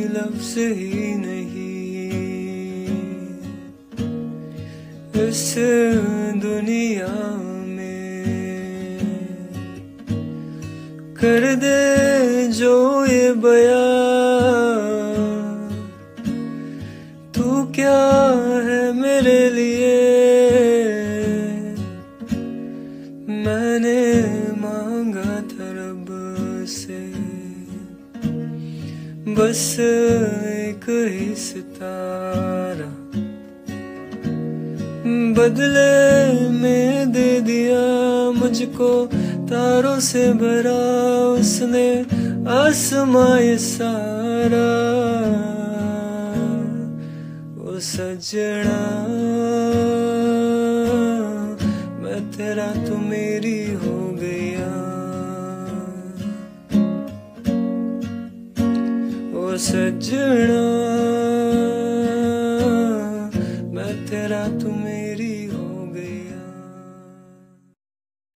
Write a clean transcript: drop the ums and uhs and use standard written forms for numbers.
लफ्ज ही नहीं इस दुनिया में। कर दे जो ये बयां, तू क्या है मेरे लिए। मैंने मांगा था रब से बस एक ही सितारा, बदले में दे दिया मुझको तारों से भरा उसने आसमां ये सारा। ओ सजना मैं तेरा तू मेरी हो गया। ओ सजना मैं तेरा तू मेरी